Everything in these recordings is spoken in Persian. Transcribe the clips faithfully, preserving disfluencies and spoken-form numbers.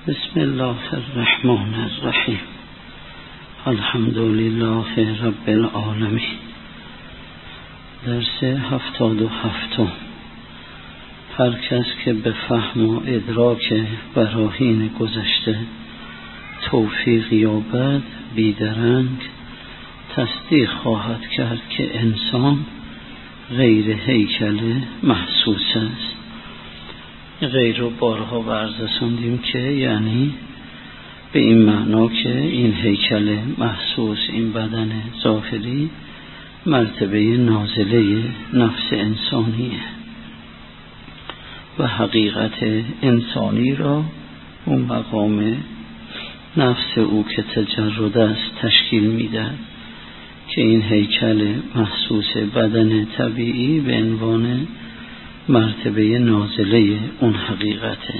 بسم الله الرحمن الرحیم. الحمد لله رب العالمین. درس هفتاد و هفتم. هر کس که به فهم و ادراک براهین گذشته توفیق یابد بیدرنگ تصدیق خواهد کرد که انسان غیر هیکل محسوس است. غیر رو بارها بررسوندیم که یعنی به این معنا که این هیکل محسوس، این بدن ظاهری، مرتبه نازله نفس انسانیه و حقیقت انسانی را اون مقام نفس او که تجرد است تشکیل میده که این هیکل محسوس بدن طبیعی به عنوان مرتبه نازله اون حقیقته.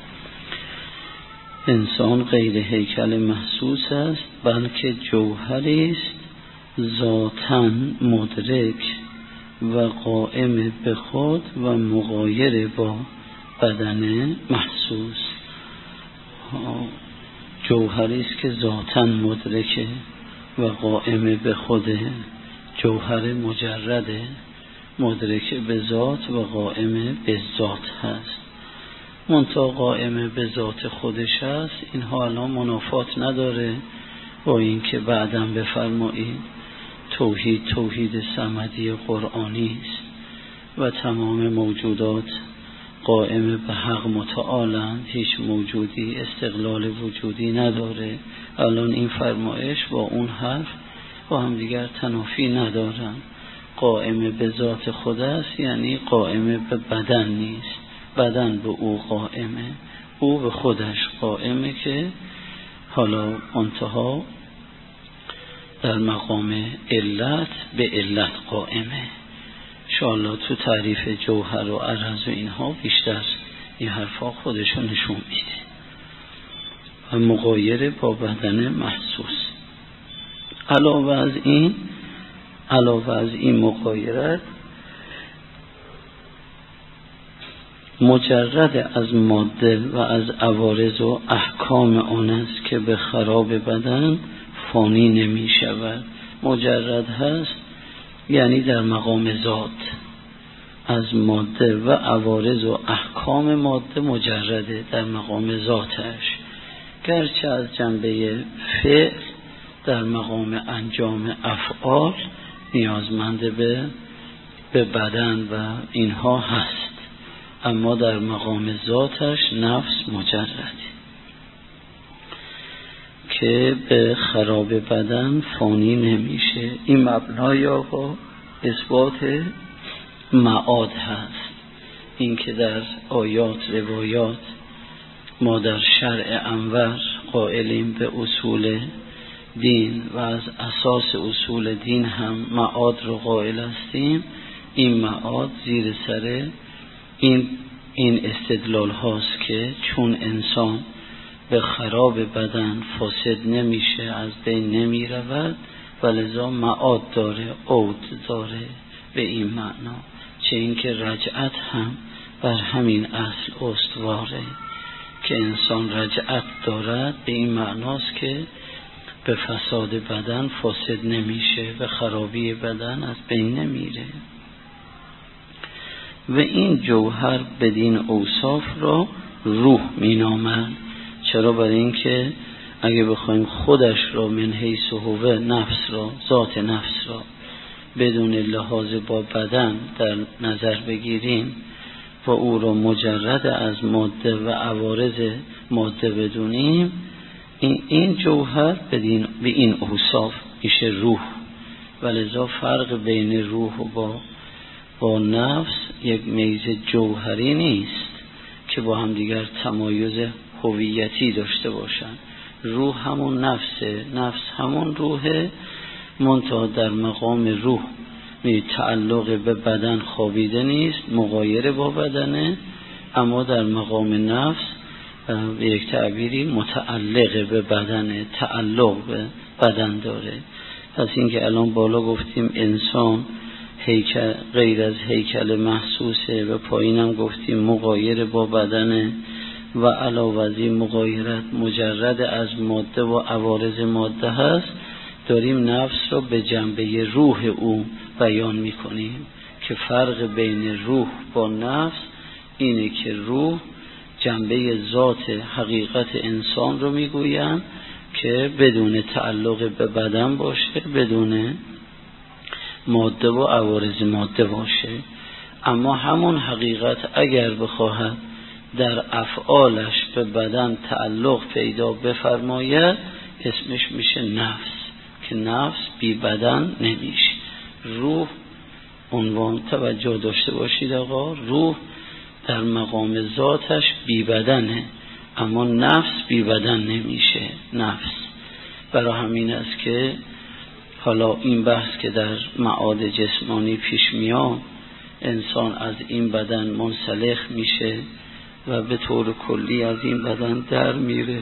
انسان غیر هیکل محسوس است بلکه جوهری است ذاتاً مدرک و قائم به خود و مغایر با بدن محسوس. جوهری است که ذاتاً مدرکه و قائم به خود، جوهر مجرده، مدرک به ذات و قائم به ذات هست. منتها قائم به ذات خودش هست. اینها الان منافات نداره با این که بعداً بفرمایید توحید توحید صمدی قرآنی است و تمام موجودات قائم به حق متعالند، هیچ موجودی استقلال وجودی نداره. الان این فرمایش با اون حرف با هم دیگر تنافی ندارن. قائم به ذات خود است یعنی قائم به بدن نیست، بدن به او قائمه، او به خودش قائمه که حالا انتها در مقام علت به علت قائمه. انشاءالله تو تعریف جوهر و عرض و اینها بیشتر این حرفا خودشو نشون میده و مغایر با بدن محسوس. علاوه از این علاوه از این مغایرت مجرد از ماده و از عوارض و احکام آن است که به خراب بدن فانی نمی شود. مجرد هست یعنی در مقام ذات از ماده و عوارض و احکام ماده مجرده در مقام ذاتش، گرچه از جنبه فعل در مقام انجام افعال نیازمند به به بدن و اینها هست، اما در مقام ذاتش نفس مجرده که به خراب بدن فانی نمیشه. این مبنای آقا اثبات معاد هست. این که در آیات روایات ما در شرع انور قائلیم به اصول دین و از اساس اصول دین هم معاد رو قائل هستیم. این معاد زیر سر این این استدلال هاست که چون انسان به خراب بدن فاسد نمیشه، از بین نمی رود و لذا معاد داره، عود داره به این معنا. چه این که رجعت هم بر همین اصل استواره که انسان رجعت دارد به این معناست که به فساد بدن فاسد نمیشه، به خرابی بدن از بین نمیره. و این جوهر بدین اوصاف را روح مینامند. چرا؟ برای این که اگه بخوایم خودش را من حیث هو نفس را، ذات نفس را بدون لحاظ با بدن در نظر بگیریم و او را مجرد از ماده و عوارض ماده بدونیم، این این جوهر بدین به این اوصاف میشه روح. ولذا فرق بین روح و با با نفس یک میز جوهری نیست که با هم دیگر تمایز هویتی داشته باشن. روح همون نفسه، نفس همون روحه، منتها در مقام روح می تعلق به بدن خوابیده نیست، مغایر با بدنه، اما در مقام نفس به یک تعبیری متعلق به بدنه، تعلق به بدن داره. پس اینکه الان بالا گفتیم انسان هیکل غیر از هیکل محسوسه و پایینم گفتیم مغایر با بدنه و علاوه از این مغایرت مجرد از ماده و عوارض ماده هست، داریم نفس رو به جنبه روح او بیان میکنیم که فرق بین روح با نفس اینه که روح جنبه ذات حقیقت انسان رو میگویم که بدون تعلق به بدن باشه، بدون ماده و عوارض ماده باشه. اما همون حقیقت اگر بخواهد در افعالش به بدن تعلق پیدا بفرماید اسمش میشه نفس، که نفس بی بدن نمیشه. روح عنوان توجه داشته باشید آقا، روح در مقام ذاتش بی بدنه، اما نفس بی بدن نمیشه. نفس برای همین است که حالا این بحث که در معاد جسمانی پیش میاد، انسان از این بدن منسلخ میشه و به طور کلی از این بدن در میره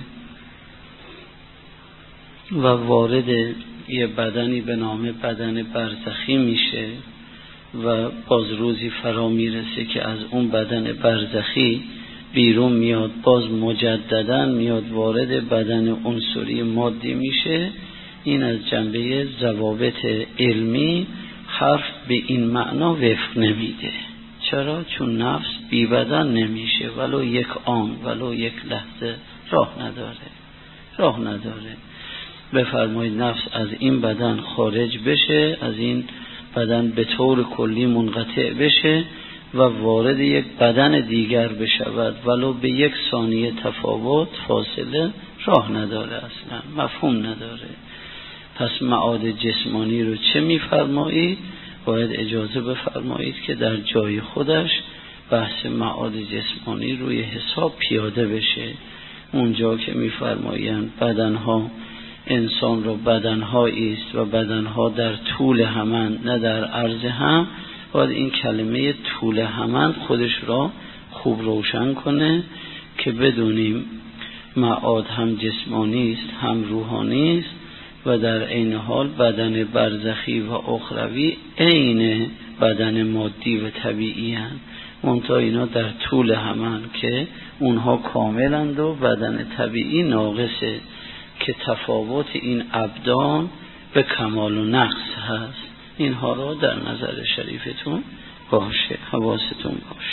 و وارد یه بدنی به نام بدن برزخی میشه و باز روزی فرا میرسه که از اون بدن برزخی بیرون میاد، باز مجدداً میاد وارد بدن عنصری مادی میشه. این از جنبه ضوابط علمی حرف به این معنا وفق نمیده. چرا؟ چون نفس بی بدن نمیشه، ولو یک آن، ولو یک لحظه راه نداره راه نداره بفرمایید نفس از این بدن خارج بشه، از این بدن به طور کلی منقطع بشه و وارد یک بدن دیگر بشود، ولو به یک ثانیه تفاوت فاصله راه نداره، اصلا مفهوم نداره. پس معاد جسمانی رو چه میفرمایید؟ باید اجازه بفرمایید که در جای خودش بحث معاد جسمانی روی حساب پیاده بشه. اونجا که میفرمایند بدنها انسان رو بدنهایی است و بدنها در طول همند نه در عرض هم، باید این کلمه طول همند خودش را خوب روشن کنه که بدونیم معاد هم جسمانی است هم روحانی است و در عین حال بدن برزخی و اخروی عین بدن مادی و طبیعی هستند، منتها اینا در طول همند که اونها کاملند و بدن طبیعی ناقصه، که تفاوت این ابدان به کمال و نقص هست. اینها را در نظر شریفتون باشه، حواستون باشه.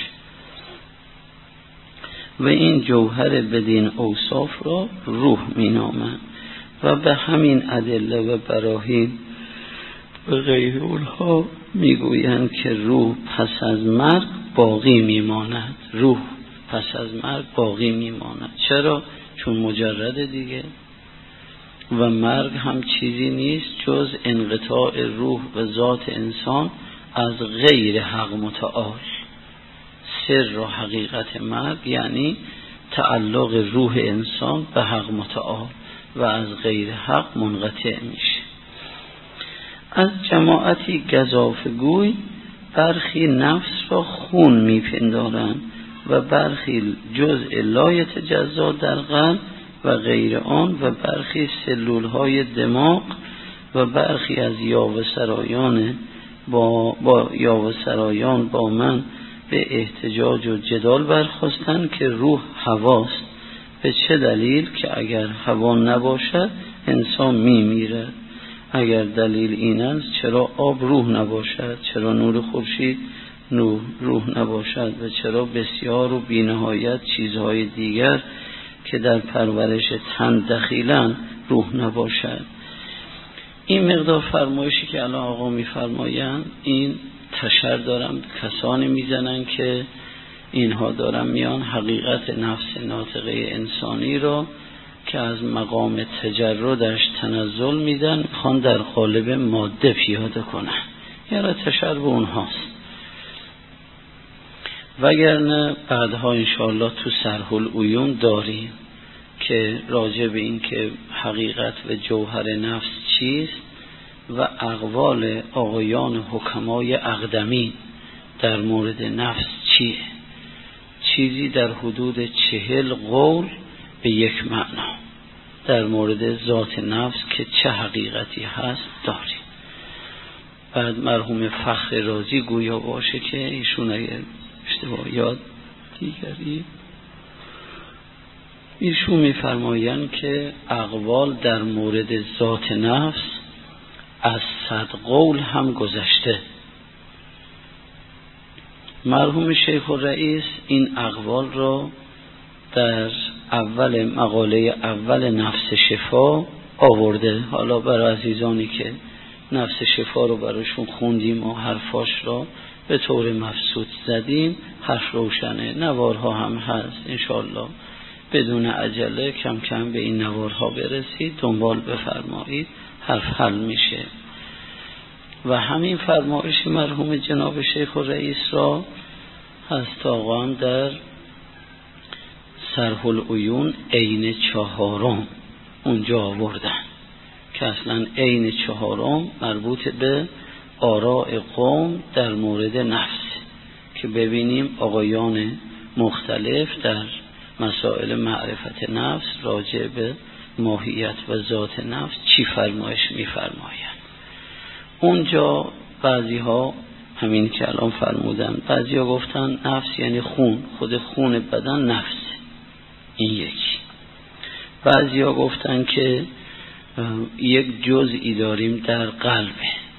و این جوهر بدین اوصاف را روح می نامند و به همین ادله و براهین و غیر اونها می گویند که روح پس از مرگ باقی می ماند. روح پس از مرگ باقی می ماند. چرا؟ چون مجرد دیگه، و مرگ هم چیزی نیست جز انقطاع روح و ذات انسان از غیر حق متعال. سر و حقیقت مرگ یعنی تعلق روح انسان به حق متعال و از غیر حق منقطع میشه. از جماعتی گزافگوی برخی نفس را خون میپندارند و برخی جزء لا یتجزا در قلب و غیر آن و برخی سلول های دماغ و برخی از یاوه‌سرایان با, با یاوه‌سرایان با من به احتجاج و جدال برخواستند که روح هواست. به چه دلیل؟ که اگر هوا نباشد انسان میمیرد. اگر دلیل این است چرا آب روح نباشد، چرا نور خورشید نور روح نباشد و چرا بسیار و بی‌نهایت چیزهای دیگر که در پرورش تن دخیلن روح نباشد. این مقدار فرمایشی که الان آقا میفرمایند این تشر دارن کسانی میزنن که اینها دارن میان حقیقت نفس ناطقه انسانی رو که از مقام تجردش تنزل میدن میخوان در قالب ماده پیاده کنن، یعنی تشر به اونهاست. وگرنه بعدها انشاءالله تو سرح العیون داریم که راجع به این که حقیقت و جوهر نفس چیست و اقوال آقایان حکمای اقدمی در مورد نفس چیه. چیزی در حدود چهل قول به یک معنا در مورد ذات نفس که چه حقیقتی هست داریم. بعد مرحوم فخر رازی گویا باشه که ایشون اگر اشتباه یاد دیگری ایشون میفرمایند که اقوال در مورد ذات نفس از صد قول هم گذشته. مرحوم شیخ الرئیس این اقوال را در اول مقاله اول نفس شفا آورده. حالا برای عزیزانی که نفس شفا رو براشون خوندیم و حرفاش را به طور مفصول زدیم، حرف روشنه، نوارها هم هست، انشاءالله بدون عجله کم کم به این نوارها برسید، دنبال بفرمایید، حرف حل میشه. و همین فرمایش مرحوم جناب شیخ الرئیس را هست آقا هم در صرح العیون عین چهارم اونجا آوردن که اصلا عین چهارم مربوط به آراء قوم در مورد نفس، که ببینیم آقایان مختلف در مسائل معرفت نفس راجع به ماهیت و ذات نفس چی فرمایش می‌فرمایند. اونجا بعضی ها همین که الان فرمودن، بعضی ها گفتن نفس یعنی خون، خود خون بدن نفس، این یکی. بعضی ها گفتن که یک جزئی داریم در قلب،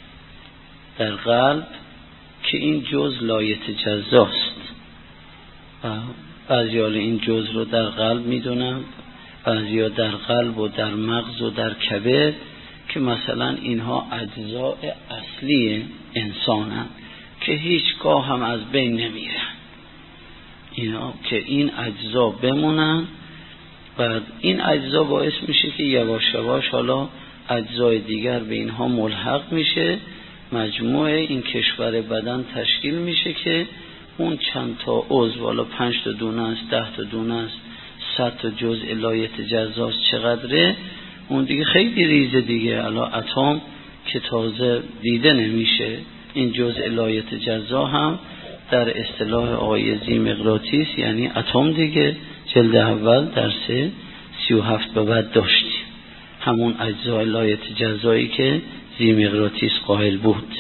در قلب که این جز لایتجزاست. بعضی ها این جز رو در قلب میدونن، بعضی ها در قلب و در مغز و در کبد، که مثلا اینها اجزاء اصلی انسانن که هیچگاه هم از بین نمیرن، اینا که این اجزا بمونن. بعد این اجزا باعث میشه که یواش یواش حالا اجزای دیگر به اینها ملحق میشه، مجموع این کشور بدن تشکیل میشه که اون چند تا عضو، والا پنج تا دونه است، ده تا دونه است، صد تا جزء لایتجزاست، چقدره اون دیگه خیلی ریزه دیگه. الان اتم که تازه دیده نمیشه، این جزء لایتجزا هم در اصطلاح آقای زیمقراطیس یعنی اتم دیگه. جلد اول درس سی و هفت به بعد داشتیم همون اجزای لایتجزایی که زیمقراطیس قائل بود.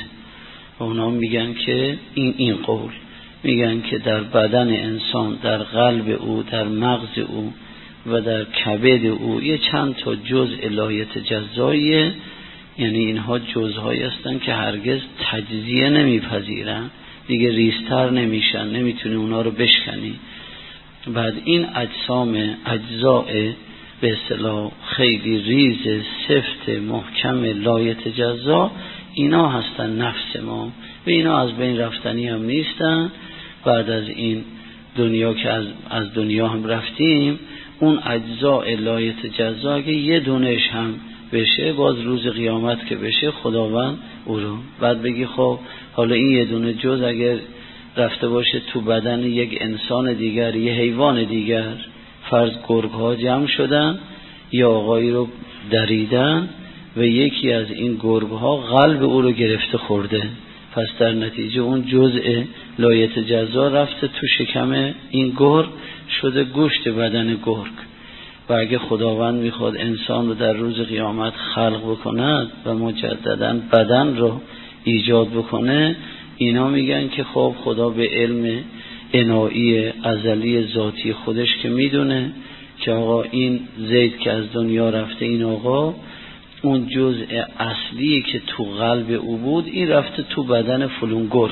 و اونا میگن که این این قول میگن که در بدن انسان، در قلب او، در مغز او و در کبد او یه چند تا جزء لایتجزاییه، یعنی اینها جزءهایی هستن که هرگز تجزیه نمیپذیرن، دیگه ریزتر نمیشن، نمیتونی اونا رو بشکنی. بعد این اجسام اجزاء به اصطلاح خیلی ریز، سفت، محکم، لایتجزا، اینا هستن نفس ما و اینا از بین رفتنی هم نیستن. بعد از این دنیا که از, از دنیا هم رفتیم، اون اجزاء لایتجزا اگه یه دونش هم بشه، باز روز قیامت که بشه خداوند او رو بعد بگی خب حالا این یه دونه جز اگر رفته باشه تو بدن یک انسان دیگر، یه حیوان دیگر، فرض گرگ ها جمع شدن یا آقایی رو دریدن و یکی از این گرگ ها قلب او رو گرفته خورده، پس در نتیجه اون جزء لایتجزا رفته تو شکم این گرگ، شده گوشت بدن گرگ. و اگه خداوند میخواد انسان رو در روز قیامت خلق بکند و مجددا بدن رو ایجاد بکنه، اینا میگن که خب خدا به علم انایی ازلی ذاتی خودش که میدونه که آقا این زید که از دنیا رفته، این آقا اون جزء اصلی که تو قلب او بود این رفته تو بدن فلون گرگ،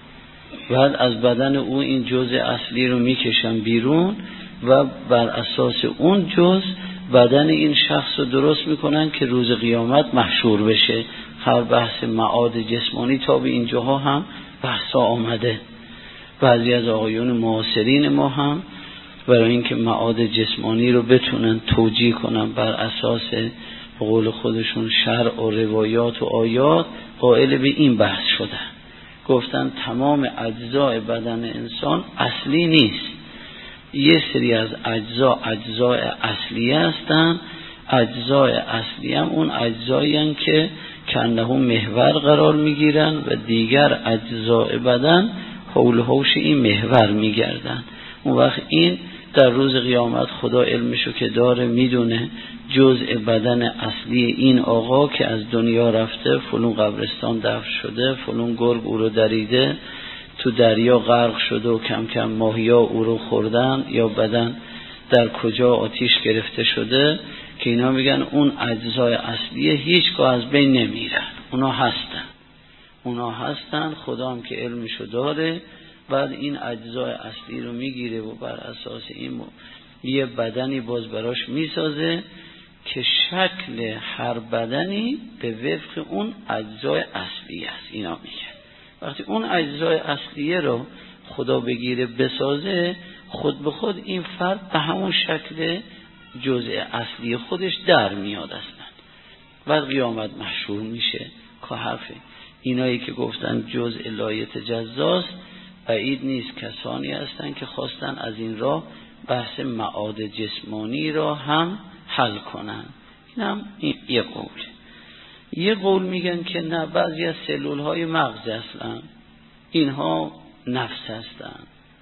بعد از بدن او این جزء اصلی رو میکشن بیرون و بر اساس اون جزء بدن این شخص رو درست میکنن که روز قیامت محشور بشه. هر بحث معاد جسمانی تا به اینجاها هم بحثا آمده. بعضی از آقایون معاصرین ما هم برای اینکه معاد جسمانی رو بتونن توجیه کنن بر اساس به قول خودشون شرع و روایات و آیات، قائل به این بحث شدن، گفتن تمام اجزای بدن انسان اصلی نیست، یه سری از اجزا اجزای اصلی هستن. اجزای اصلی هم اون اجزایی هستن که کنه محور قرار میگیرن و دیگر اجزای بدن حول حوش این محور میگردن. اون وقت این در روز قیامت خدا علمشو که داره میدونه جزء بدن اصلی این آقا که از دنیا رفته، فلون قبرستان دفن شده، فلون گرگ او رو دریده، تو دریا غرق شده و کم کم ماهیا او رو خوردن یا بدن در کجا آتیش گرفته شده که اینا میگن اون اجزای اصلیه هیچگاه از بین نمیرن، اونا هستن اونا هستن خدا هم که علمشو داره، بعد این اجزای اصلی رو میگیره و بر اساس این یه بدنی باز براش میسازه که شکل هر بدنی به وفق اون اجزای اصلی است. اینا میگن وقتی اون اجزای اصلیه رو خدا بگیره بسازه، خود به خود این فرد به همون شکل جزء اصلی خودش در میاد اصلا، بعد قیامت محشور میشه. که حرفه اینایی که گفتن جزء لایت جزاست، بعید نیست کسانی هستن که خواستن از این راه بحث معاد جسمانی را هم حل کنن. این هم این یه قول. یه قول میگن که نه، بعضی از سلول های مغز اصلا اینها نفس هستن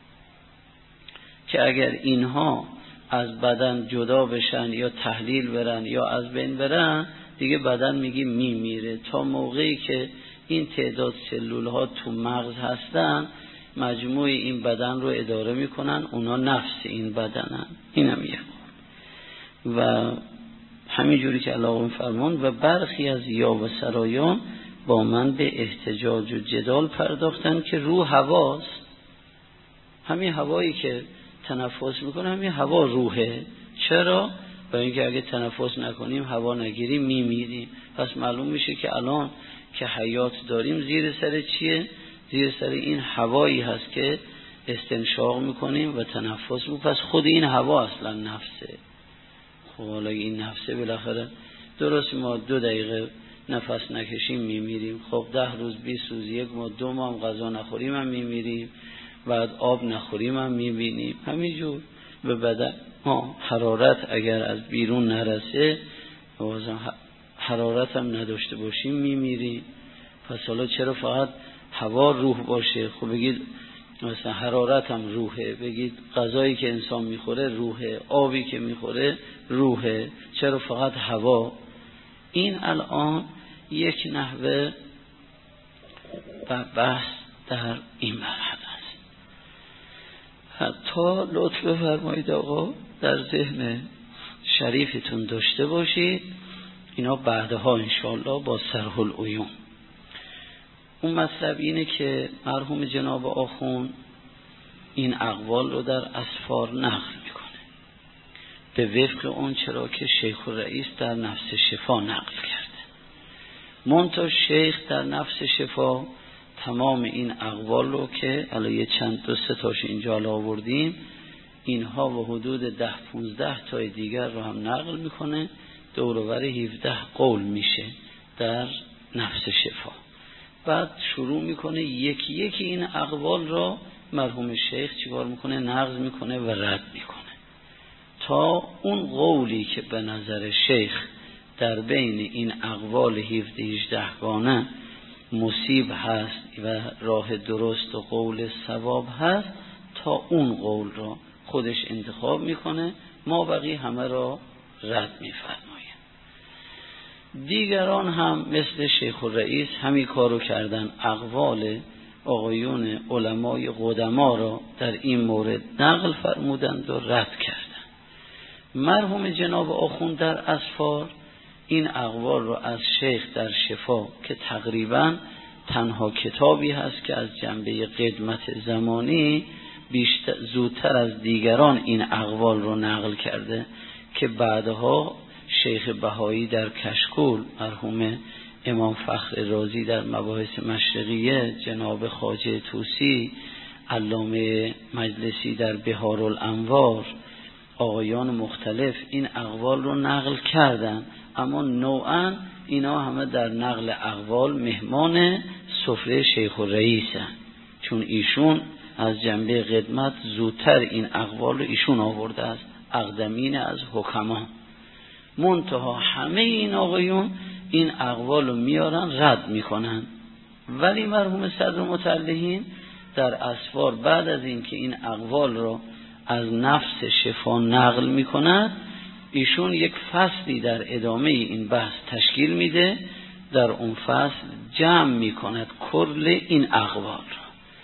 که اگر اینها از بدن جدا بشن یا تحلیل برن یا از بین برن، دیگه بدن میگی میمیره. تا موقعی که این تعداد سلول ها تو مغز هستن، مجموع این بدن رو اداره میکنن، اونا نفس این بدنن. اینم یه قول. و همین جوری که الله فرمان و برخی از یا و سرایان با من به احتجاج و جدال پرداختن که روح هواست. همین هوایی که تنفس میکنه همین هوا روحه. چرا؟ برای اینکه اگه تنفس نکنیم هوا نگیریم میمیریم. پس معلوم میشه که الان که حیات داریم زیر سر چیه؟ زیر سر این هوایی هست که استنشاق میکنیم و تنفس میکنیم. پس خود این هوا اصلا نفسه. خب حالا این نفسه بالاخره درست ما دو دقیقه نفس نکشیم میمیریم، خب ده روز بیست روز یک ما دو ماه هم غذا نخوریم هم میمیریم، بعد آب نخوریم هم میبینیم. همینجور به بدن ها حرارت اگر از بیرون نرسه، حرارت هم نداشته باشیم میمیریم. پس حالا چرا فقط هوا روح باشه؟ خب بگید مثلا حرارت هم روحه، بگید غذایی که انسان میخوره روحه، آبی که میخوره روحه، چرا فقط هوا؟ این الان یک نحوه و بحث در این مرحله است. حتی لطف بفرمایید آقا در ذهن شریفتون داشته باشید، اینا بعدها انشاءالله با سرح العیون. اون مطلب اینه که مرحوم جناب آخوند این اقوال رو در اسفار نقل میکنه به وفق اون چرا که شیخ الرئیس در نفس شفا نقل کرده. منتها شیخ در نفس شفا تمام این اقوال رو که الان یه چند دو سه تاش اینجا آوردیم، اینها و حدود ده پونزده تای دیگر رو هم نقل میکنه، دور و بر هفده قول میشه در نفس شفا. بعد شروع میکنه یکی یکی این اقوال را مرحوم شیخ چیکار میکنه؟ نقض میکنه و رد میکنه تا اون قولی که به نظر شیخ در بین این اقوال هفده هجده گانه مصیب هست و راه درست و قول صواب هست، تا اون قول را خودش انتخاب میکنه، ما بقی همه را رد میفرمایم. دیگران هم مثل شیخ الرئیس همین کارو کردن، اقوال آقایون علمای قدما را در این مورد نقل فرمودند و رد کردند. مرحوم جناب آخوند در اسفار این اقوال را از شیخ در شفا که تقریبا تنها کتابی هست که از جنبه قدمت زمانی بیشتر زودتر از دیگران این اقوال را نقل کرده، که بعدها شیخ بهایی در کشکول، مرحوم امام فخر رازی در مباحث مشرقیه، جناب خواجه طوسی، علامه مجلسی در بحار الانوار، آقایان مختلف این اقوال رو نقل کردن. اما نوعا اینا همه در نقل اقوال مهمان سفره شیخ الرئیسن، چون ایشون از جنبه قدمت زودتر این اقوال رو ایشون آورده است، اقدمین از حکما. منتها همه این آقایون این اقوال رو میارن رد میکنن، ولی مرحوم صدر متعلهین در اسفار بعد از اینکه این اقوال رو از نفس شفا نقل میکنند، ایشون یک فصلی در ادامه این بحث تشکیل میده، در اون فصل جمع میکند کل این اقوال رو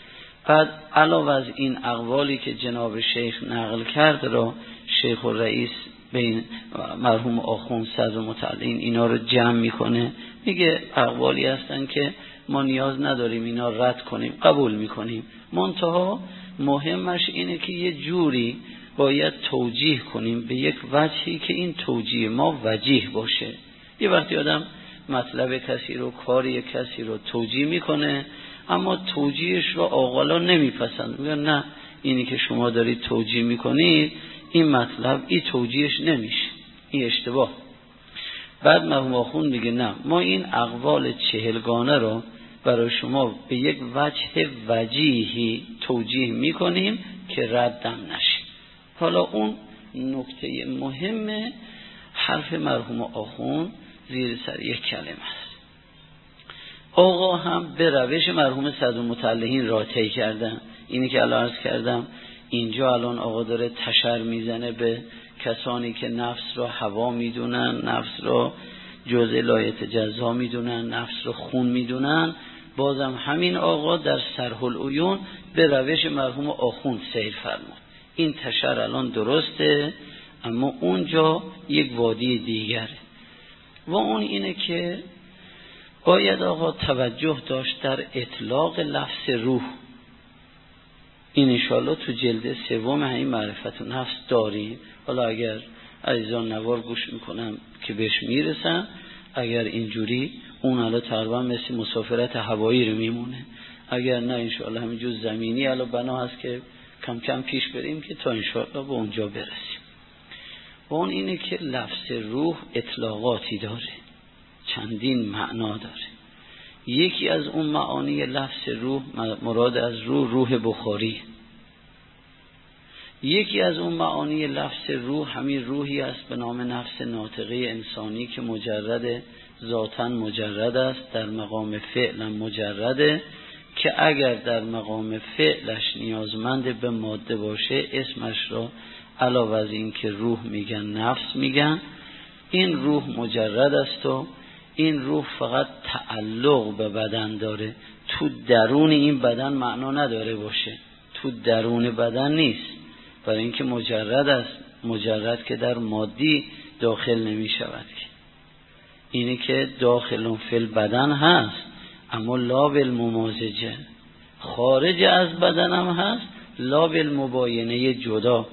بعد علاوه از این اقوالی که جناب شیخ نقل کرد را شیخ الرئیس بین مرحوم آخوند صدر متعلین اینا رو جمع میکنه، میگه اقوالی هستن که ما نیاز نداریم اینا رد کنیم، قبول میکنیم، منتها مهمش اینه که یه جوری باید توجیه کنیم به یک وجهی که این توجیه ما وجیه باشه. یه وقتی آدم مطلب کسی رو، کاری کسی رو توجیه میکنه اما توجیهش رو عاقلا نمیپسند، میگن نه اینی که شما دارید توجیه میکنید این مطلب این توجیهش نمیشه، این اشتباه. بعد مرحوم آخوند میگه نه ما این اقوال چهلگانه رو برای شما به یک وجه وجیهی توجیه میکنیم که ردم نشه. حالا اون نکته مهم حرف مرحوم آخوند زیر سر یک کلمه است. آقا هم به روش مرحوم صدرالمتعلقین را طی کردن. اینی که الان عرض کردم اینجا الان آقا داره تشر میزنه به کسانی که نفس را هوا میدونن، نفس را جزء لایت جزا میدونن، نفس را خون میدونن. بازم همین آقا در سرح العیون به روش مرحوم آخوند سیر فرمود. این تشر الان درسته اما اونجا یک وادی دیگره و اون اینه که باید آقا توجه داشت در اطلاق لفظ روح. این انشاءالله تو جلد سوم همین معرفت و نفس داریم. حالا اگر عزیزان نوار گوش میکنم که بهش میرسن، اگر اینجوری اون حالا تقریبا مثل مسافرت هوایی رو میمونه، اگر نه انشاءالله همینجور زمینی حالا بنا هست که کم کم پیش بریم که تا انشاءالله به اونجا برسیم. و اون اینه که لفظ روح اطلاقاتی داره، چندین معنا داره. یکی از اون معانی لفظ روح، مراد از روح روح بخاری. یکی از اون معانی لفظ روح همین روحی است به نام نفس ناطقه انسانی که مجرد ذاتاً مجرد است، در مقام فعل مجرده، که اگر در مقام فعلش نیازمند به ماده باشه اسمش را علاوه از این که روح میگن نفس میگن. این روح مجرد است و این روح فقط تعلق به بدن داره، تو درون این بدن معنا نداره باشه، تو درون بدن نیست، برای اینکه مجرد است. مجرد که در مادی داخل نمی شود که اینه که داخل فی البدن هست اما لا بالممازجه، خارج از بدن هم هست لا بالمباینه جدا.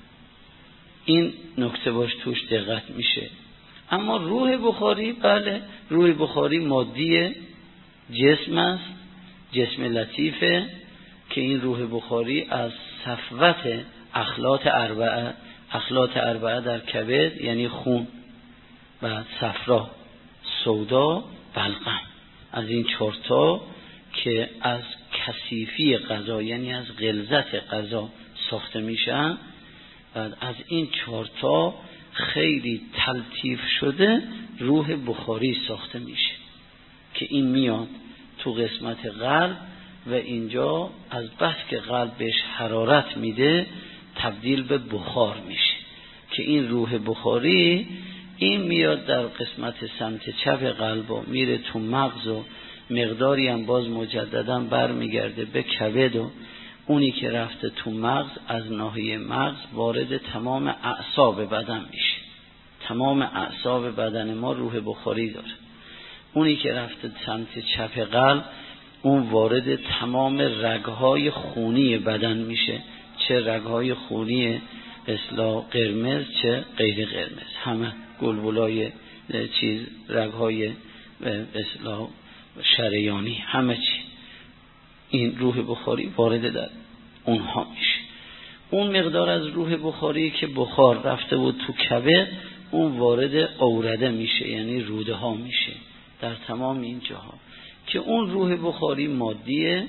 این نکته باش توش دقت میشه. اما روح بخاری، بله روح بخاری مادی جسم است، جسم لطیفه که این روح بخاری از صفوت اخلاط اربعه، اخلاط اربعه در کبد یعنی خون و صفرا سودا بلغم، از این چهارتا که از کثیفی غذا یعنی از غلظت غذا ساخته میشن، بعد از این چهارتا خیلی تلطیف شده روح بخاری ساخته میشه که این میاد تو قسمت قلب و اینجا از بس که قلب بهش حرارت میده تبدیل به بخار میشه که این روح بخاری این میاد در قسمت سمت چپ قلب و میره تو مغز و مقداری هم باز مجددا بر میگرده به کبد و اونی که رفته تو مغز از ناحیه مغز وارد تمام اعصاب بدن میشه. تمام اعصاب بدن ما روح بخاری داره. اونی که رفته سمت چپ قلب اون وارد تمام رگهای خونی بدن میشه، چه رگهای خونی اصلاح قرمز چه غیر قرمز، همه گلبولای چیز رگهای اصلاح شریانی همه چی این روح بخاری وارد در اونها میشه. اون مقدار از روح بخاری که بخار رفته بود تو کبد اون وارد اورده میشه یعنی روده ها میشه در تمام این جاها که اون روح بخاری مادیه.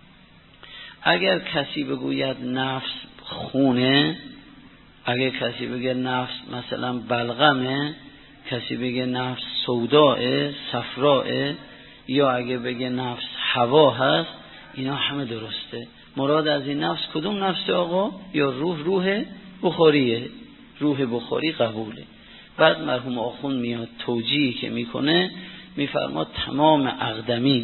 اگر کسی بگوید نفس خونه، اگر کسی بگه نفس مثلا بلغمه، کسی بگه نفس سوداه صفراه، یا اگه بگه نفس هوا هست، اینا همه درسته. مراد از این نفس کدوم نفس آقا؟ یا روح روح بخاریه، روح بخاری قبوله. بعد مرحوم آخوند میاد توجیهی که میکنه میفرما تمام اقدمین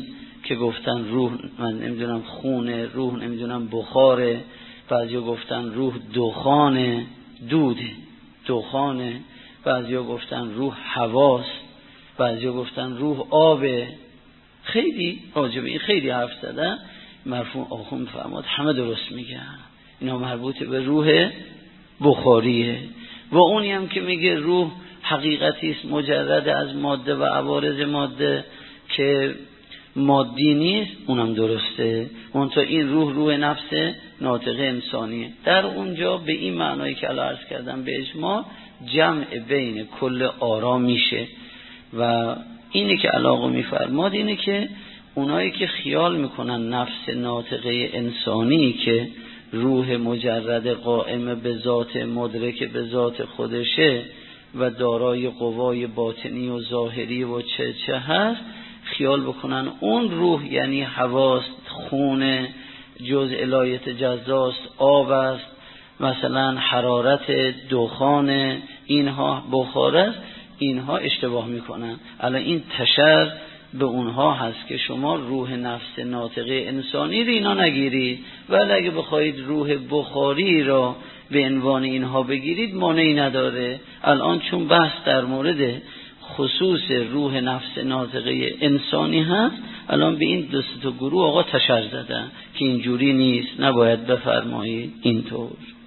که گفتن روح من نمیدونم خونه، روح نمیدونم بخاره، بعضیا گفتن روح دخانه، دوده، دخانه، بعضیا گفتن روح هواست، بعضیا گفتن روح آبه. خیلی راجب این خیلی حرف زدن. مرحوم آخوند فرمود همه درست میگن، اینا مربوط به روح بخاریه. و اونی هم که میگه روح حقیقتی است مجرد از ماده و عوارض ماده که مادی نیست، اونم درسته. اون تا این روح روح نفس ناطقه انسانیه. در اونجا به این معنایی که الان عرض کردم به اجماع جمع بین کل آرا میشه. و اینه که علاقه میفرماد اینه که اونایی که خیال میکنن نفس ناطقه انسانی که روح مجرد قائم به ذات مدرک به ذات خودشه و دارای قوای باطنی و ظاهری و چه چه هست، خیال بکنن اون روح یعنی حواست، خونه، جزء الایت جزاست، آب است، مثلا حرارت دخان، اینها بخار است. اینها اشتباه میکنن. الان این تشر به اونها هست که شما روح نفس ناطقه انسانی رو اینا نگیرید، ولی اگه بخواید روح بخاری را به عنوان اینها بگیرید مانعی نداره. الان چون بحث در مورد خصوص روح نفس ناطقه انسانی هست، الان به این دو تا گروه آقا تشر زدن که اینجوری نیست، نباید بفرمایید اینطور.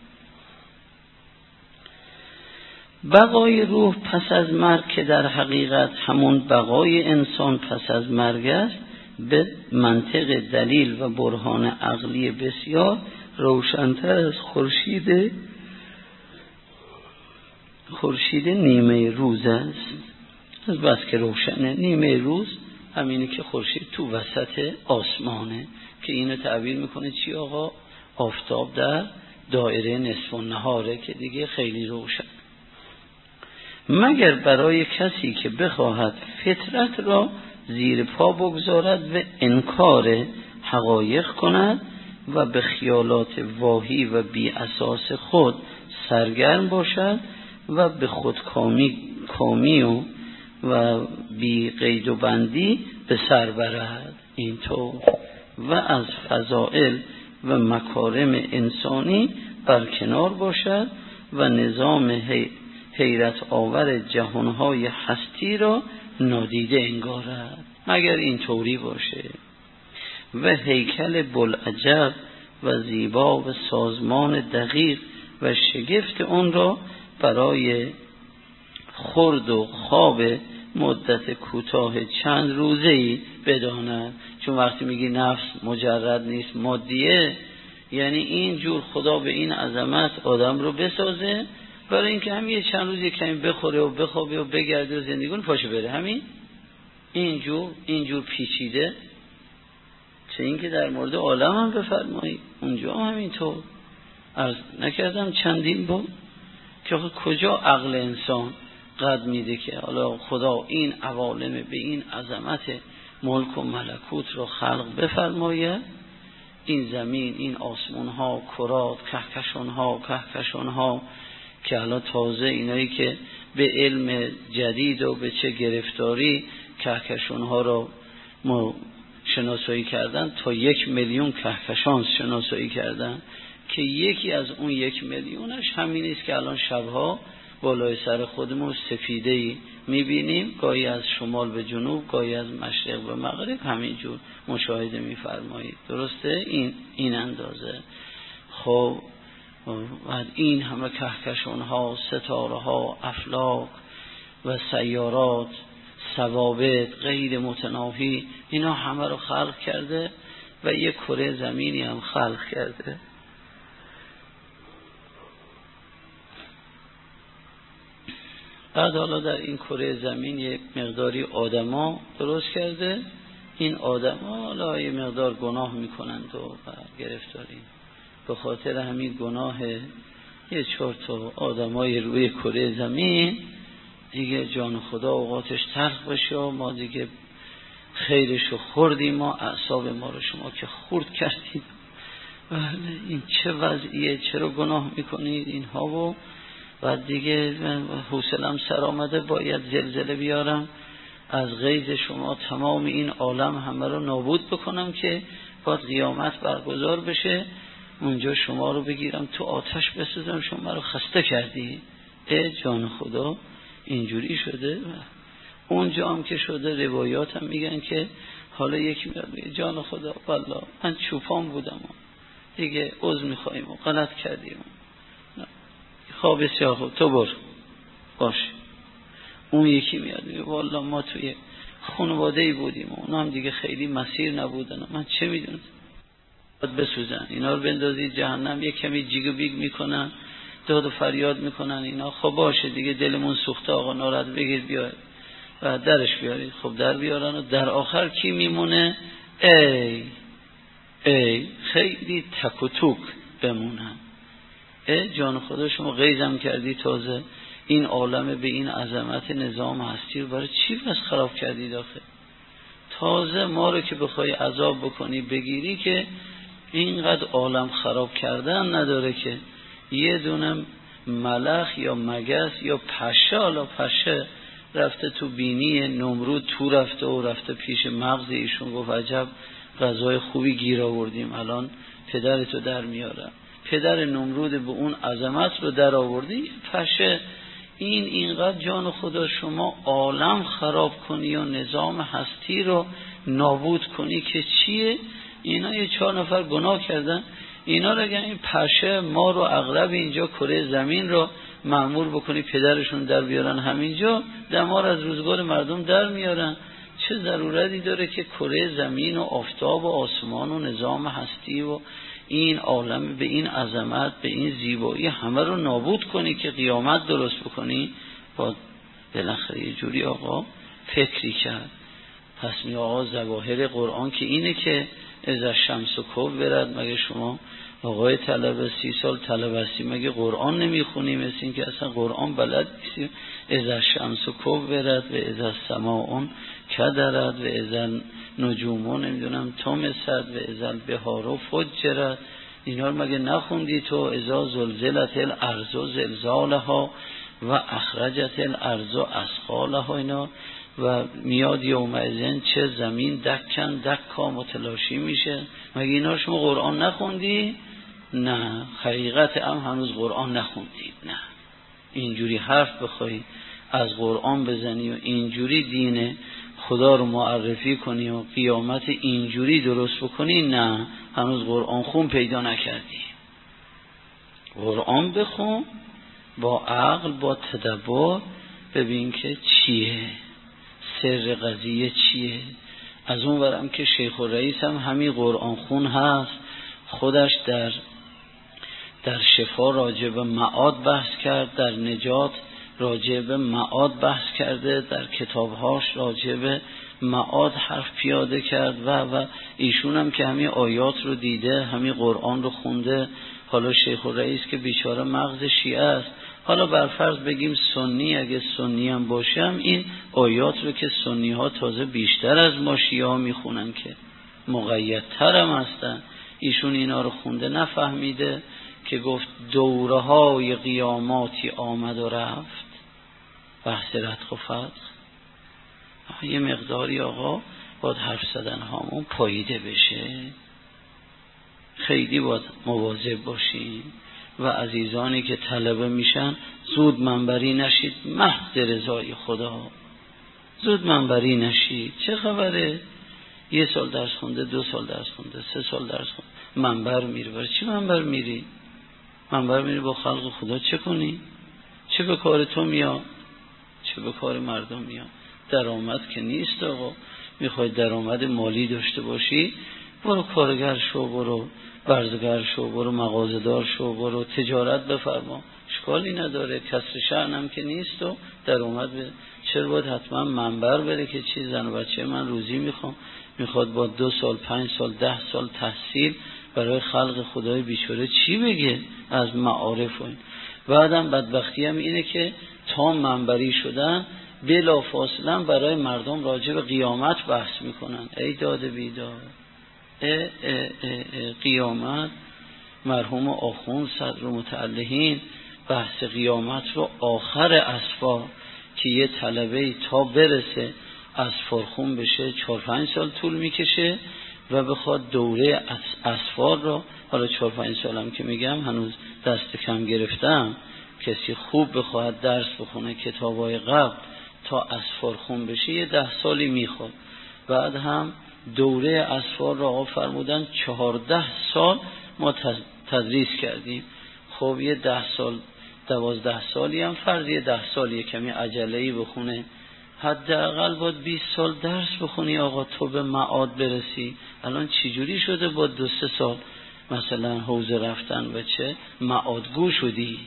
بقای روح پس از مرگ که در حقیقت همون بقای انسان پس از مرگ است، به منطق دلیل و برهان عقلی بسیار روشن‌تر از خورشید خورشید نیمه روز است. از بس که روشنه، نیمه روز همینه که خورشید تو وسط آسمانه، که اینو تعبیر میکنه چی آقا؟ آفتاب در دایره نصف النهاره که دیگه خیلی روشن. مگر برای کسی که بخواهد فطرت را زیر پا بگذارد و انکار حقایق کند و به خیالات واهی و بی اساس خود سرگرم باشد و به خودکامی کامی و, و بی قید و بندی به سر برد اینطور و از فضائل و مکارم انسانی برکنار باشد و نظام هی حیرت آور جهانهای هستی را نادیده انگارد. مگر این طوری باشه و هیکل بلعجب و زیبا و سازمان دقیق و شگفت اون را برای خورد و خواب مدت کوتاه چند روزه‌ای بداند. چون وقتی میگی نفس مجرد نیست مادیه، یعنی این جور خدا به این عظمت آدم رو بسازه برای اینکه هم یه چند روز کمی بخوره و بخوابه و بگرده و زندگی کنه پاشو بره. همین اینجور اینجور پیچیده. چه اینکه در مورد عالم هم بفرمایید اونجا هم همینطور. عرض نکردم چندین بار که کجا عقل انسان قد میده که حالا خدا این عوالم به این عظمت ملک و ملکوت رو خلق بفرماید، این زمین، این آسمان ها، کرات، کهکشان ها، کهکشان ها که حالا تازه اینایی که به علم جدید و به چه گرفتاری کهکشان ها رو ما شناسایی کردن، تا یک میلیون کهکشان شناسایی کردن که یکی از اون یک میلیونش همین است که الان شبها بالای سر خودمون سفیده‌ای میبینیم، گاهی از شمال به جنوب، گاهی از مشرق به مغرب، همینجور مشاهده میفرمایید. درسته؟ این این اندازه. خب بعد این همه کهکشان ها، ستاره ها، افلاک و سیارات، ثوابت غیر متناهی، اینا همه رو خلق کرده و یک کره زمینی هم خلق کرده. بعد حالا در این کره زمین یک مقداری آدما درست کرده. این آدما حالا یه مقدار گناه میکنند و گرفتاری، به خاطر همین گناه یه چهار تا آدمای روی کره زمین دیگه جان خدا اوقاتش تلخ بشه و ما دیگه خیرشو خوردیم، ما اعصاب ما رو شما که خورد کردید. بله این چه وضعیه، چرا گناه میکنید اینها؟ و بعد دیگه حوصله‌ام سر آمده باید زلزله بیارم از غیظ شما تمام این عالم همه رو نابود بکنم که باید قیامت برگزار بشه، اونجا شما رو بگیرم تو آتش بسوزم، شما رو خسته کردی. ای جان خدا اینجوری شده. اونجا هم که شده روایات هم میگن که حالا یکی میاد میگه جان خدا والله من چوپان بودم دیگه عذر میخواییم و غلط کردیم، خواب سیاه خود تو بر باش. اون یکی میاد میگه والله ما توی خانواده‌ای بودیم و اونا هم دیگه خیلی مسیر نبودن و من چه میدونم باید بسوزن، اینا رو بندازید جهنم. یک کمی جیگ و بیگ میکنن، داد و فریاد میکنن اینا. خب باشه دیگه دلمون سوخته آقا ناراحت بگیر بیاید و درش بیارید. خب در بیارن و در آخر کی میمونه؟ ای ای خیلی تک و توک بمونن. ای جان خدا شما غیظم کردی، تازه این عالم به این عظمت نظام هستی رو برای چی بس خراب کردی داخل؟ تازه ما رو که بخوای عذاب بکنی بگیری که اینقدر عالم خراب کردن نداره که یه دونه ملخ یا مگس یا پشه، حالا پشه رفته تو بینی نمرود تو رفته و رفته پیش مغز ایشون گفت عجب غذای خوبی گیر آوردیم، الان پدرتو در میارم. پدر نمرود به اون عظمت رو در آوردی پشه. این اینقدر جان خدا شما عالم خراب کنی و نظام هستی رو نابود کنی که چیه؟ اینا یه چهار نفر گناه کردن، اینا رو اگر این پشه ما رو اغلب اینجا کره زمین رو مأمور بکنی پدرشون در بیارن همینجا، دمار از روزگار مردم در میارن. چه ضرورتی داره که کره زمین و آفتاب و آسمان و نظام هستی و این عالم به این عظمت به این زیبایی همه رو نابود کنی که قیامت درست بکنی؟ با بالاخره یه جوری آقا فکری کرد. پس می آقا ظواهر قرآن که اینه که از شمس و کوبرد، مگه شما آقای طلبه سی سال طلبه هستی مگه قرآن نمیخونی؟ مثل این که اصلا قرآن بلد نیستی. از شمس و کوبرد و از السماء کدرد و از نجوم نمیدونم تمسد و از البحار فجرد، اینا رو مگه نخوندی تو؟ اذا زلزلت الارض زلزالها و اخرجت الارض اثقالها، اینا و میاد یومئذ چه زمین دکن دکا متلاشی میشه. مگه اینا شما قرآن نخوندی؟ نه، حقیقت هم هنوز قرآن نخوندید. نه، اینجوری حرف بخوای از قرآن بزنی و اینجوری دین خدا رو معرفی کنی و قیامت اینجوری درست بکنی، نه، هنوز قرآن خون پیدا نکردی. قرآن بخون با عقل با تدبر، ببین که چیه سر قضیه چیه. از اون ورم که شیخ الرئیس هم همین قرآن خون هست، خودش در در شفا راجع به معاد بحث کرد، در نجات راجع به معاد بحث کرده، در کتابهاش راجع به معاد حرف پیاده کرد و و ایشون هم که همین آیات رو دیده، همین قرآن رو خونده. حالا شیخ الرئیس که بیچاره مغز شیعه است، حالا برفرض بگیم سنی، اگه سنی هم باشم این آیات رو که سنی ها تازه بیشتر از ما شیعه ها میخونن که مقیدتر هم هستن، ایشون اینا رو خونده نفهمیده که گفت دوره های قیاماتی آمد و رفت، بحث رتق و فتق. یه مقداری آقا باید حرف زدن هامون پاییده بشه، خیلی باید مواظب باشیم و عزیزانی که طلبه میشن زود منبری نشید، محض رضای خدا زود منبری نشید. چه خبره؟ یه سال درس خونده، دو سال درس خونده، سه سال درس خونده، منبر میره. برای چی منبر میری؟ منبر میری با خلق خدا چه کنی؟ چه به کار تو میاد؟ چه به کار مردم میاد؟ درآمد که نیست آقا. میخوای درآمد مالی داشته باشی، برو کارگر شو، برو برزگر شو، برو مغازه‌دار شو، برو تجارت بفرما، اشکالی نداره، کسر شأن هم که نیست و درآمد به. چرا باید حتما منبر بره که چی؟ زن و بچه من روزی میخوام، میخواد با دو سال پنج سال ده سال تحصیل برای خلق خدای بیچاره چی بگه از معارف و این. بعدم بدبختی هم اینه که تا منبری شدن بلا فاصله برای مردم راجع به قیامت بحث میکنن. ای داد بیداد، ای ای ای ای قیامت. مرحوم آخوند صدر متعلهین بحث قیامت رو آخر اسفار که یه طلبه تا برسه از فرخون بشه چهار پنج سال طول میکشه و بخواد دوره اسفار رو، حالا چهار پنج سالم که میگم هنوز دست کم گرفتم، کسی خوب بخواد درس بخونه کتابای قبل تا اسفار خون بشه یه ده سالی میخواد. بعد هم دوره اسفار را آقا فرمودن چهارده سال ما تدریس کردیم. خب یه ده سال دوازده سالی هم فرض یه ده سالی کمی عجله‌ای بخونه، حداقل باید بیست سال درس بخونی آقا تو به معاد برسی. الان چی جوری شده با دو سه سال مثلا حوزه رفتن و چه معادگو شدی؟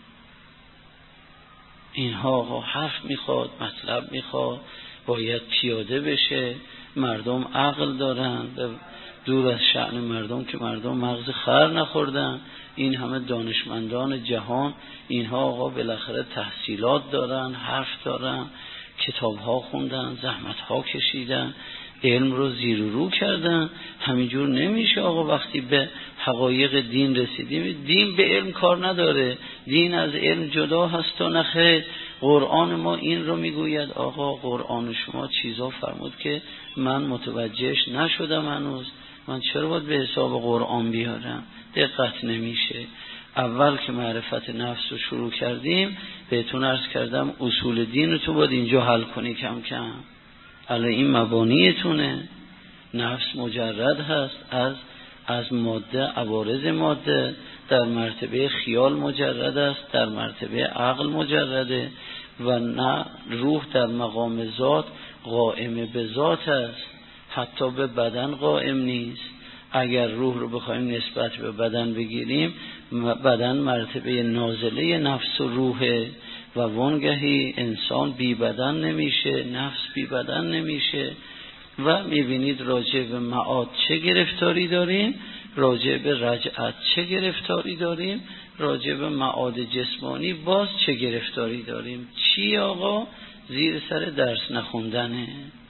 اینها آقا حرف میخواد، مطلب میخواد، باید پیاده بشه. مردم عقل دارن، دور از شأن مردم که مردم مغز خر نخوردن. این همه دانشمندان جهان اینها آقا بالاخره تحصیلات دارن، حرف دارن، کتاب ها خوندن، زحمت ها کشیدن، علم رو زیر و رو کردن. همینجور نمیشه آقا. وقتی به حقایق دین رسیدیم، دین به علم کار نداره، دین از علم جدا هست و نخیر. قرآن ما این رو میگوید آقا قرآن شما چیزا فرمود که من متوجهش نشدم هنوز، من چرا باید به حساب قرآن بیارم؟ دقت نمیشه. اول که معرفت نفس رو شروع کردیم بهتون عرض کردم اصول دین رو تو باید اینجا حل کنی کم کم. الان این مبانیتونه. نفس مجرد هست از از ماده، عوارض ماده. در مرتبه خیال مجرد است، در مرتبه عقل مجرده و نه روح در مقام ذات قائم به ذات است، حتی به بدن قائم نیست. اگر روح رو بخوایم نسبت به بدن بگیریم، بدن مرتبه نازله نفس و روحه و وانگهی انسان بی بدن نمیشه، نفس بی بدن نمیشه. و میبینید راجع به معاد چه گرفتاری داریم، راجع به رجعت چه گرفتاری داریم، راجع به معاد جسمانی باز چه گرفتاری داریم. چی آقا؟ زیر سر درس نخوندنه،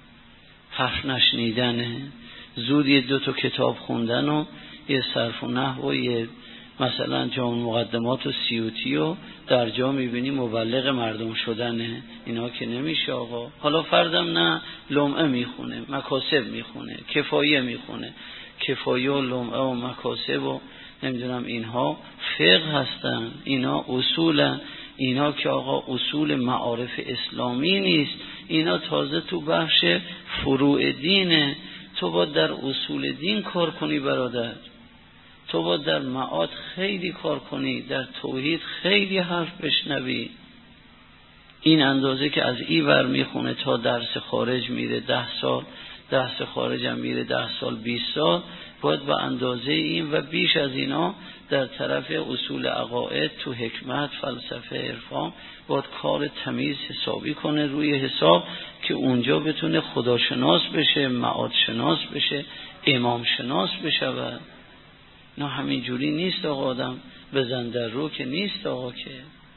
حرف نشنیدنه، زود یه دو تا کتاب خوندن و یه صرف و نحو و یه مثلا جامع مقدمات و سیوطی و در جا میبینی مبلغ مردم شدنه. اینا که نمیشه آقا. حالا فردم نه لمعه میخونه، مکاسب میخونه، کفایه میخونه. کفایه و لمعه و مکاسب و نمیدونم اینها فقه هستن، اینا اصولن. اینا که آقا اصول معارف اسلامی نیست، اینا تازه تو بخش فروع دینه. تو باید در اصول دین کار کنی برادر، تو باید در معاد خیلی کار کنی، در توحید خیلی حرف بشنوی. این اندازه که از این ور میخونه تا درس خارج میره ده سال، درس خارج هم میره ده سال بیست سال، باید به اندازه این و بیش از اینا در طرف اصول عقاید تو حکمت، فلسفه، عرفان باید کار تمیز حسابی کنه روی حساب که اونجا بتونه خداشناس بشه، معاد شناس بشه، امام شناس بشه. و نه همین جوری نیست آقا، آدم بزن در رو که نیست آقا. که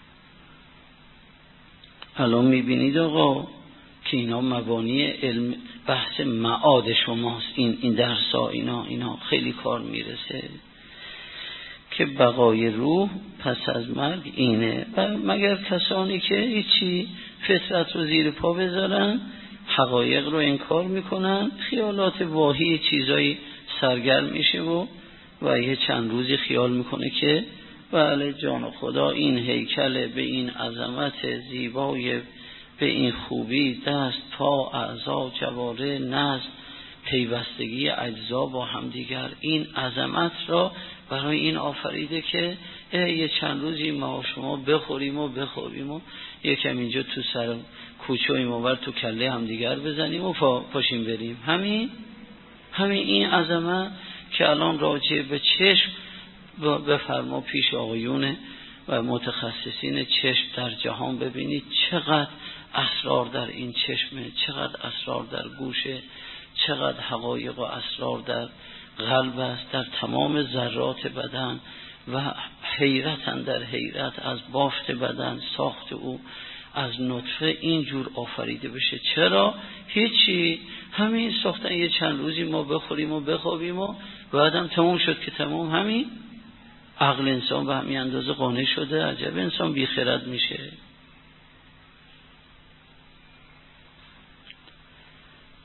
الان میبینید آقا که اینا مبانی علم بحث معاد شماست. این این درسا اینا اینا خیلی کار میرسه که بقای روح پس از مرگ اینه. و مگر کسانی که هیچی فطرت رو زیر پا بذارن، حقایق رو انکار میکنن، خیالات واهی چیزایی سرگرم میشه و و یه چند روزی خیال میکنه که بله جان خدا این هیکل به این عظمت زیبای، به این خوبی، دست، پا، اعضا، جواره، نظم، پیوستگی اجزا با همدیگر، این عظمت را برای این آفریده که یه چند روزی ما شما بخوریم و بخوریم و یکم اینجا تو سر کوچه و اینور تو کله همدیگر بزنیم و پا پاشیم بریم. همین همین این عظمت که الان راجع به چشم بفرما پیش آقایون و متخصصین چشم در جهان ببینید چقدر اسرار در این چشمه، چقدر اسرار در گوشه، چقدر حقایق و اسرار در قلب است، در تمام ذرات بدن و حیرتن در حیرت از بافت بدن، ساخت او از نطفه اینجور آفریده بشه. چرا؟ هیچی، همین ساختن یه چند روزی ما بخوریم و بخوابیم و بعدم تموم شد که تموم. همین عقل انسان به همین اندازه قانع شده، عجب انسان بی خرد میشه.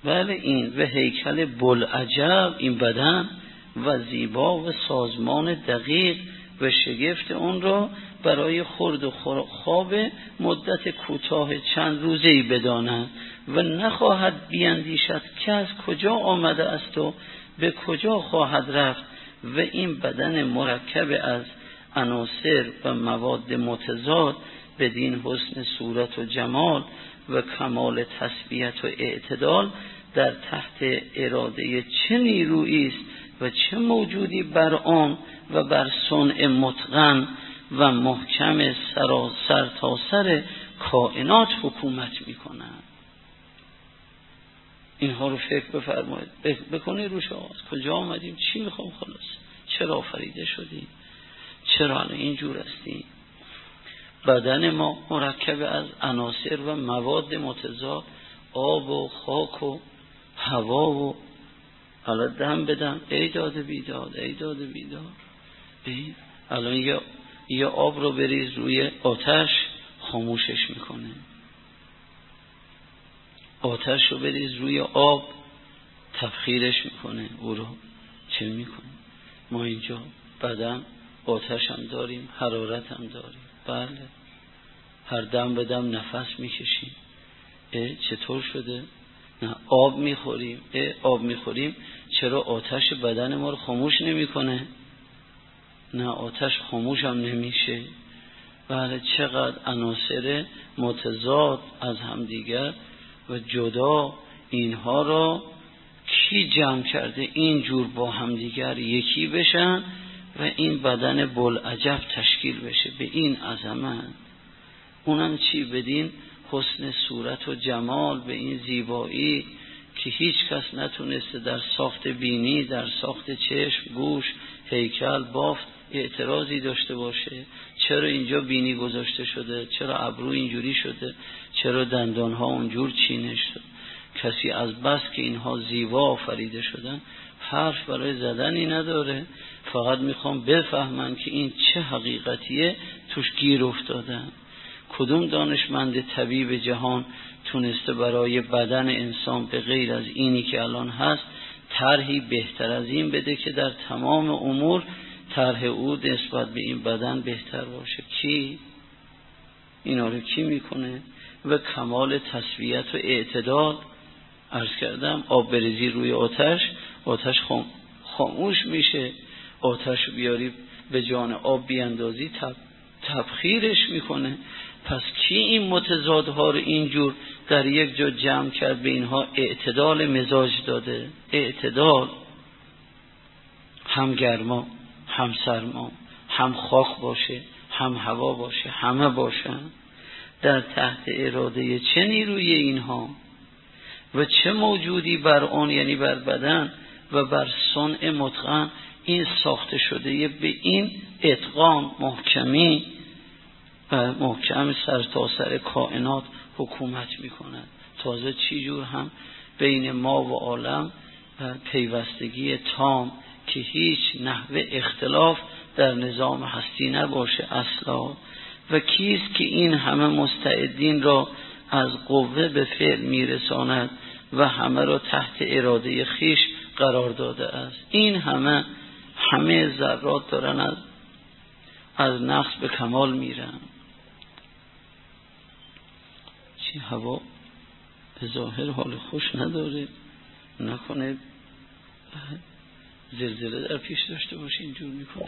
بله این و هیکل بلعجب، این بدن و زیبا و سازمان دقیق و شگفت اون را برای خورد و خواب مدت کوتاه چند روزه‌ای بداند و نخواهد بیندیشد که از کجا آمده است و به کجا خواهد رفت. و این بدن مرکب از عناصر و مواد متضاد بدین حسن صورت و جمال و کمال تسبیحت و اعتدال در تحت اراده چه نیرویی است و چه موجودی بر آن و بر صنع متقن و محکم سراسر تا سر کائنات حکومت میکنند. اینها رو فکر بفرمایید، بکنید روش آغاز. کجا آمدیم؟ چی میخوام؟ خلاص چرا آفریده شدیم؟ چرا الان اینجور هستیم؟ بدن ما مرکب از عناصر و مواد متضاد، آب و خاک و هوا و حالا دم بدم ای داد بیداد ای داد بیداد. الان یه یه آب رو بریز روی آتش خاموشش میکنه، آتش رو بریز روی آب تبخیرش میکنه، او رو چه میکنه؟ ما اینجا بدن آتش هم داریم، حرارت هم داریم. بله هر دم به دم نفس میکشیم. چطور شده؟ نه آب میخوریم. آب میخوریم چرا آتش بدن ما رو خاموش نمیکنه؟ نه آتش خاموش هم نمیشه. بله چقدر عناصر متضاد از همدیگر و جدا، اینها را کی جمع کرده اینجور با همدیگر یکی بشن و این بدن بلعجب تشکیل بشه به این عظمت؟ اونم چی؟ بدین حسن صورت و جمال، به این زیبایی که هیچ کس نتونسته در ساخت بینی، در ساخت چشم، گوش، هیکل، بافت اعتراضی داشته باشه. چرا اینجا بینی گذاشته شده؟ چرا ابرو اینجوری شده؟ چرا دندانها اونجور چینه شده؟ کسی از بس که اینها زیبا آفریده شدن حرف برای زدنی نداره، فقط میخوام بفهمن که این چه حقیقتیه توش گیر افتادن. کدوم دانشمند طبیب جهان تونسته برای بدن انسان به غیر از اینی که الان هست طرحی بهتر از این بده که در تمام امور طرح او نسبت به این بدن بهتر باشه؟ کی؟ اینا رو کی میکنه؟ و کمال تسویت و اعتدال. عرض کردم آب بریزی روی آتش، آتش خام خاموش میشه. آتش بیاری به جان آب بیاندازی تب تبخیرش میکنه. پس کی این متضادها رو اینجور در یک جا جمع کرد، به اینها اعتدال مزاج داده؟ اعتدال، هم گرما هم سرما، هم خاک باشه هم هوا باشه، همه باشن در تحت اراده چه نیروی اینها و چه موجودی بر آن، یعنی بر بدن و بر صنع متقن این ساخته شده به این اتقان محکمی و محکم سر تا سر کائنات حکومت میکند. تازه چی جور هم بین ما و عالم پیوستگی تام که هیچ نحوه اختلاف در نظام هستی نباشه اصلا. و کیست که این همه مستعدین را از قوه به فعل میرساند و همه را تحت اراده خیش قرار داده است؟ این همه همه ذرات دارن از از نقص به کمال میرن. چی هوا به ظاهر حال خوش نداره، نکنه زلزله در پیش داشته باشه اینجور میکنه.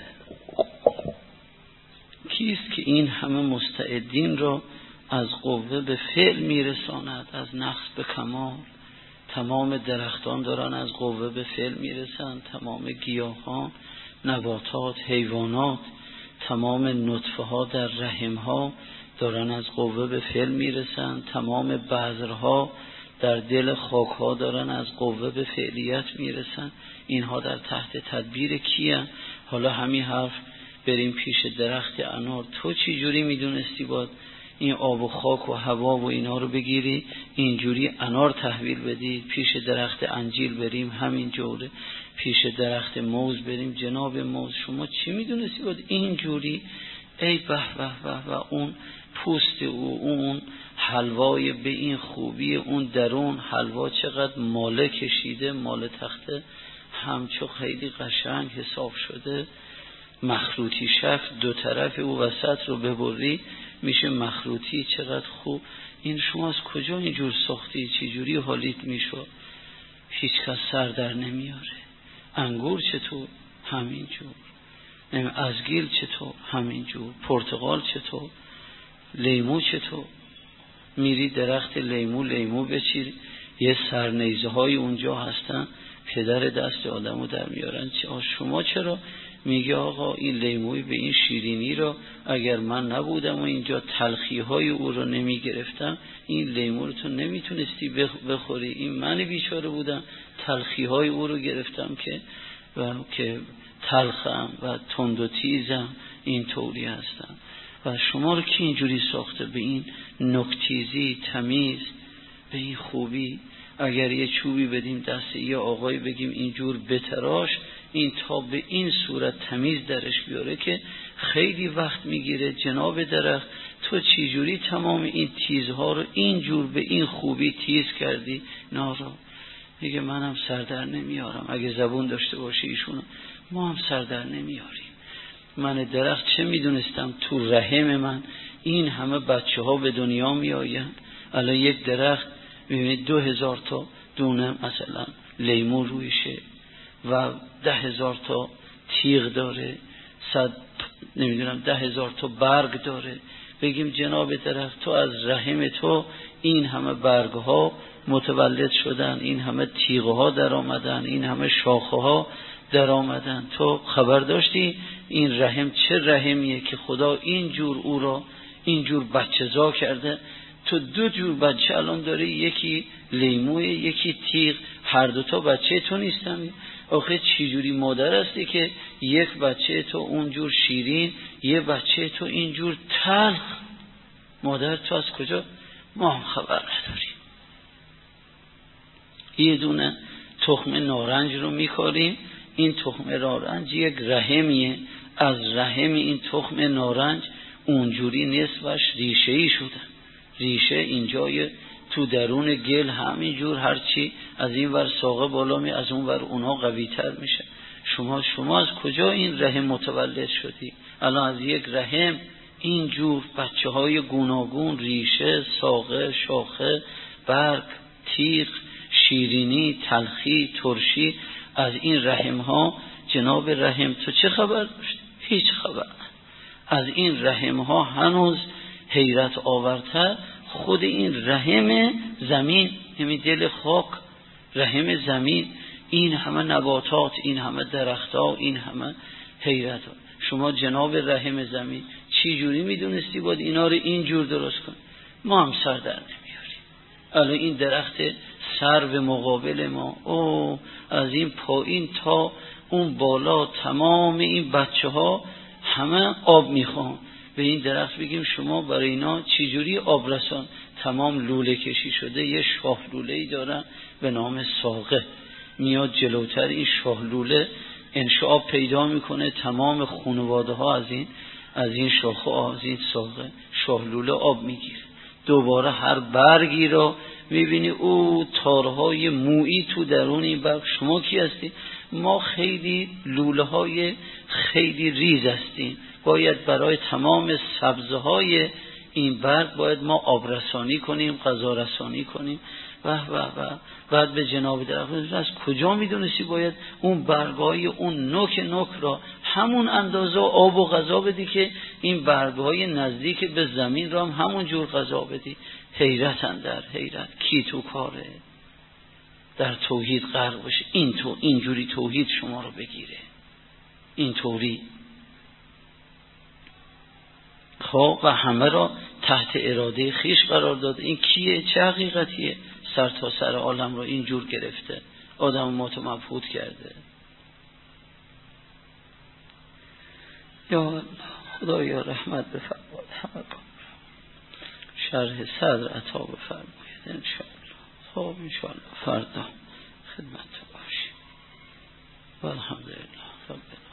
کیست که این همه مستعدین را از قوه به فعل میرساند، از نقص به کمال؟ تمام درختان دارن از قوه به فعل میرسن، تمام گیاهان، نباتات، حیوانات، تمام نطفه ها در رحم ها دارن از قوه به فعل میرسن، تمام بذرها در دل خاک ها دارن از قوه به فعلیت میرسن. اینها در تحت تدبیر کیه؟ حالا همین حرف بریم پیش درخت انار، تو چی جوری میدونستی باید این آب و خاک و هوا و اینا رو بگیری اینجوری انار تحویل بدی؟ پیش درخت انجیل بریم همین جوره، پیش درخت موز بریم جناب موز شما چی میدونستی باید اینجوری؟ ای به به به و اون پوست او، اون حلوای به این خوبی اون درون، حلوا چقدر ماله کشیده، ماله تخته همچو خیلی قشنگ حساب شده، مخروطی شف دو طرف او وسط رو ببری میشه مخروطی، چقدر خوب. این شما از کجا اینجور ساختی؟ چی جوری حالیت میشد؟ هیچ کس سر در نمیاره. انگور چطور؟ همینجور. ازگیل چطور؟ همینجور. پرتقال چطور؟ لیمو چطور؟ میری درخت لیمو لیمو بچیر، یه سرنیزه های اونجا هستن پدر دست آدمو در میارن. شما چرا؟ میگه آقا این لیموی به این شیرینی را اگر من نبودم و اینجا تلخی های او رو نمی گرفتم این لیمو رو تو نمیتونستی بخوری. این من بیچاره بودم تلخی های او رو گرفتم که و که تلخم و تند و تیزم این طوری هستم. و شما رو که اینجوری ساخته به این نکتیزی تمیز، به این خوبی؟ اگر یه چوبی بدیم دست یه آقای بگیم اینجور بتراش، این تا به این صورت تمیز درش بیاره که خیلی وقت میگیره. جناب درخت تو چی جوری تمام این تیزها رو اینجور به این خوبی تیز کردی؟ نارا میگه منم سردر نمیارم. اگه زبون داشته باشه ایشون، ما هم سردر نمیاریم. من درخت چه میدونستم تو رحم من این همه بچه ها به دنیا می آیند. الان یک درخت میبینید دو هزار تا دونه مثلا لیمو رویشه و ده هزار تا تیغ داره، صد نمیدونم ده هزار تا برگ داره. بگیم جناب درخت تو از رحم تو این همه برگ ها متولد شدن، این همه تیغ ها در آمدن، این همه شاخه ها در آمدن. تو خبر داشتی این رحم چه رحمیه که خدا اینجور او را اینجور بچه زا کرده؟ تو دو جور بچه الان داری، یکی لیموی یکی تیغ، هر دوتا بچه تو نیستن. آخه چی جوری مادر هستی که یک بچه تو اونجور شیرین، یه بچه تو اینجور تلخ؟ مادر تو از کجا؟ ما هم خبر نداریم. یه دونه تخم نارنج رو میکاریم، این تخم نارنج یک رحمیه، از رحم این تخم نارنج اونجوری نصفش ریشه ای شده. ریشه اینجای تو درون گل همینجور هرچی از این ور ساقه بالا می از اون ور اونها قوی تر میشه. شما شما از کجا این رحم متولد شدی؟ الان از یک رحم اینجور بچه های گوناگون، ریشه، ساقه، شاخه، برگ، تیغ، شیرینی، تلخی، ترشی، از این رحم ها. جناب رحم تو چه خبر داشتی؟ هیچ خبر. از این رحم ها هنوز حیرت آورتر خود این رحم زمین، همین دل خاک، رحم زمین، این همه نباتات، این همه درختها، این همه حیرت ها. شما جناب رحم زمین چی جوری میدونستی باید اینا رو اینجور درست کن؟ ما هم سر در نمیاریم. الان این درخت سر به مقابل ما، او از این پایین تا اون بالا تمام این بچه ها همه آب میخوان. به این درخت بگیم شما برای اینا چجوری آب رسان؟ تمام لوله کشی شده، یه شاه لوله‌ای دارن به نام ساقه، میاد جلوتر این شاه لوله انشعاب پیدا میکنه، تمام خانواده ها از این از این شاخه از این ساقه شاه لوله آب میگیره. دوباره هر برگی را میبینی او تارهای مویی تو درون این برگ. شما کی هستی؟ ما خیلی لوله های خیلی ریز هستیم، باید برای تمام سبزه های این برگ باید ما آب رسانی کنیم، غذا رسانی کنیم و و و بعد به جناب درخت از کجا میدونستی باید اون برگای اون نوک نوک را همون اندازه آب و غذا بدی که این برگای نزدیک به زمین را هم همون جور غذا بدی؟ حیرت اندر حیرت. کی تو کاره در توحید غرق باشه؟ این تو اینجوری توحید شما رو بگیره اینطوری خب و همه را تحت اراده خیش قرار داده. این کیه؟ چه حقیقتیه؟ سر تا سر عالم را اینجور گرفته، آدم متمبهوت کرده. یا خدایا رحمت بفرماید، همه کن شرح صدر عطا بفرماید انشاءالله. خب انشاءالله فردا خدمت باشیم. والحمدلله رب